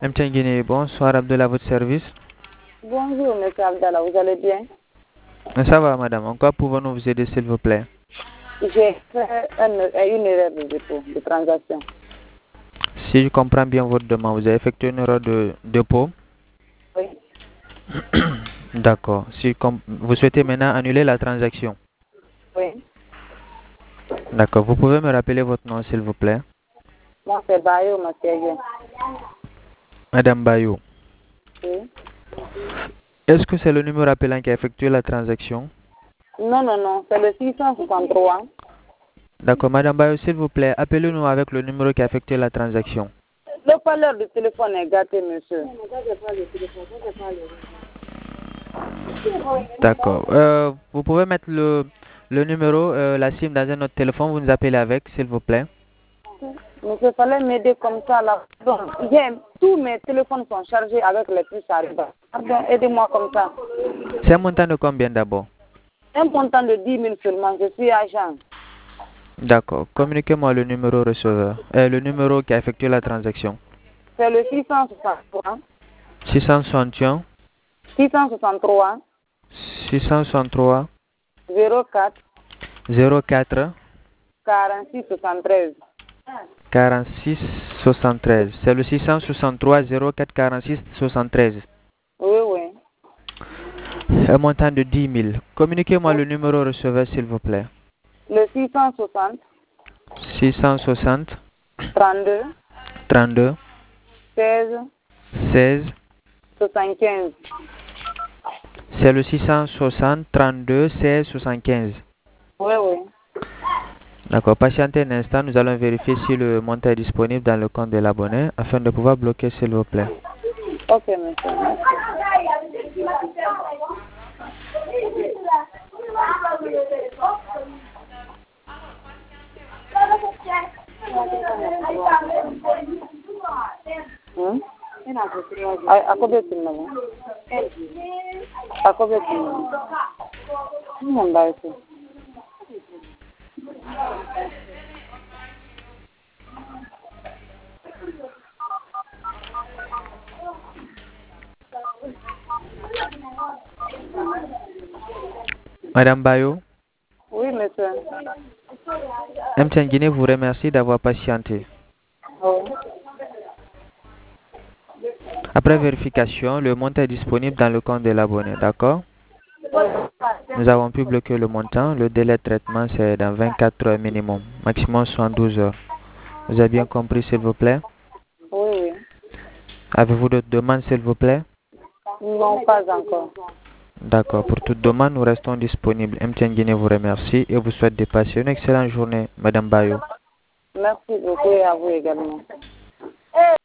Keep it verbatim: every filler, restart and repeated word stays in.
M T N Guinée, bonsoir Abdel, à votre service. Bonjour, monsieur Abdallah, vous allez bien? Ça va, madame. En quoi pouvons-nous vous aider, s'il vous plaît? J'ai fait un- une erreur de dépôt, de transaction. Si je comprends bien votre demande, vous avez effectué une erreur de dépôt. Oui, D'accord. Si com- vous souhaitez maintenant annuler la transaction. oui. D'accord. Vous pouvez me rappeler votre nom, s'il vous plaît? Moi, c'est Bayo Massérien. Madame Bayou. Oui. Est-ce que c'est le numéro appelant qui a effectué la transaction? Non, non, non, c'est le six cent soixante-trois. D'accord. Madame Bayou, s'il vous plaît, appelez-nous avec le numéro qui a effectué la transaction. Le parleur du téléphone est gâté, monsieur. D'accord. Euh, vous pouvez mettre le, le numéro, euh, la SIM dans un autre téléphone, vous nous appelez avec, s'il vous plaît. Monsieur, il fallait m'aider comme ça, là. Donc, j'ai- tous mes téléphones sont chargés avec les puces à riba. Pardon, aidez-moi comme ça. C'est un montant de combien d'abord? Un montant de dix mille seulement, je suis agent. D'accord. Communiquez-moi le numéro receveur, euh, le numéro qui a effectué la transaction. C'est le six cent soixante-trois. six cent soixante et un, six cent soixante-trois. six cent soixante-trois, zéro quatre. zéro quatre, quarante-six soixante-treize. quarante-six soixante-treize. C'est le six cent soixante-trois, zéro quatre, quarante-six soixante-treize. Oui, oui. Un montant de dix mille. Communiquez-moi le numéro receveur, s'il vous plaît. Le six cent soixante. six cent soixante, trente-deux. trente-deux, seize. seize. soixante-quinze. C'est le six cent soixante, trente-deux, seize, soixante-quinze. Oui, oui. D'accord. Patientez un instant, nous allons vérifier si le montant est disponible dans le compte de l'abonné afin de pouvoir bloquer, s'il vous plaît. Ok, monsieur. Hmm? A, a combien tu m'as A combien tu m'as Mon bail, c'est. Madame Bayo, Oui, monsieur. M T N Guinée vous remercie d'avoir patienté. Oui. Après vérification, le montant est disponible dans le compte de l'abonné, d'accord? Nous avons pu bloquer le montant. Le délai de traitement, c'est dans vingt-quatre heures minimum, maximum soixante-douze heures. Vous avez bien compris, s'il vous plaît? Oui, oui. Avez-vous d'autres demandes, s'il vous plaît? Non, pas encore. D'accord. Pour toute demande, nous restons disponibles. M T N Guinée vous remercie et vous souhaite de passer une excellente journée, Madame Bayo. Merci beaucoup et à vous également.